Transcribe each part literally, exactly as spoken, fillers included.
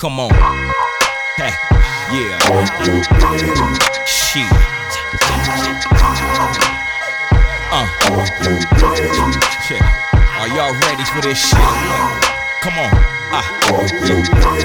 Come on. Hey, yeah. Shit. Uh. Shit. Are y'all ready for this shit? Come on. Ah. Yeah.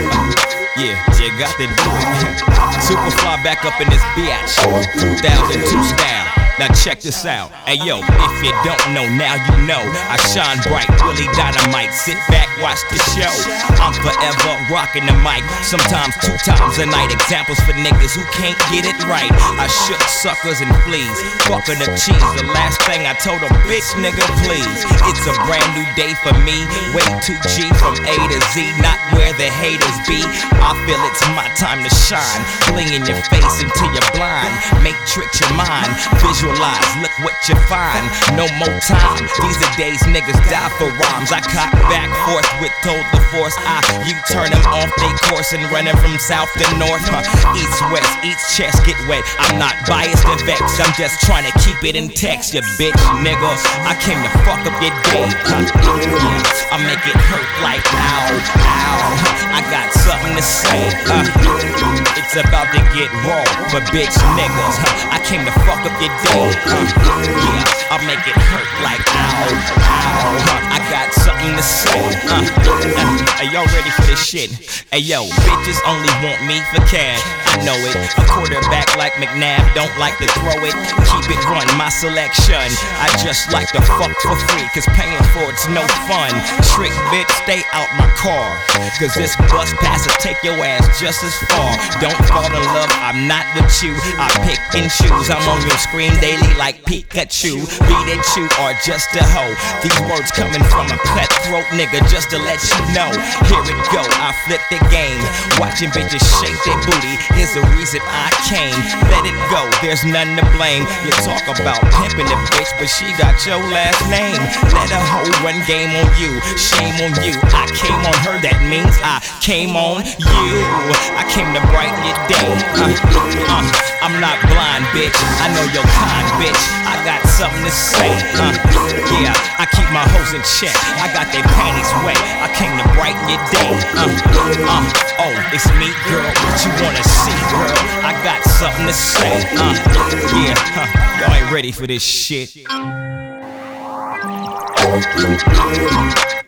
Uh. Yeah, you got to do it. Superfly back up in this bitch. two thousand two style. Now check this out. Hey yo, if you don't know, now you know. I shine bright, Willie Dynamite. Sit back, watch the show. I'm forever rocking the mic. Sometimes two times a night. Examples for niggas who can't get it right. I shook suckers and fleas, fucking the cheese. The last thing I told them, bitch nigga please. It's a brand new day for me. Way two G from A to Z, not where the haters be. I feel it's my time to shine. Bling in your face until you're blind. Make tricks your mind. Visualize, look what you find. No more time. These are days niggas die for rhymes. I cock back forth with told the force. I you turn them off they course and running from south to north. Huh. East west, each chest get wet. I'm not biased and vexed. I'm just trying to keep it in text, you bitch nigga. I came to fuck up your day. Huh. Yeah. I make it hurt like ow, ow. I got something to say. Uh, it's about to get raw for bitch niggas. Huh. I came to fuck up your day. Uh, yeah, I make it hurt like ow, ow. Uh, I got something to say. Uh, uh, are y'all ready for this shit? Hey yo, bitches only want me for cash. I know it. A quarterback like McNabb don't like to throw it. Keep it run, my selection. I just like to fuck for free, cause paying for it's no fun. Trick bitch, stay out my car, cause this bus passer take your ass just as far. Don't fall in love, I'm not with you. I pick and choose. I'm on your screen daily like Pikachu. Be that you or just a hoe. These words coming from a cutthroat nigga, just to let you know. Here it go, I flip the game. Watching bitches shake their booty is the reason I came. Let it go, there's none to blame. You talk about pimping the bitch, but she got your last name. Let a hoe run game on you. Shame on you. I came on her, that means I came on you. I came to brighten your day. Uh, uh, I'm not blind, bitch. I know your kind, bitch. I got something to say. Uh, yeah, I keep my hoes in check. I got their panties wet. I came to brighten your day. Uh, uh, oh, it's me, girl. What you wanna see, girl? I got something to say. Uh, yeah, huh. Y'all ain't ready for this shit.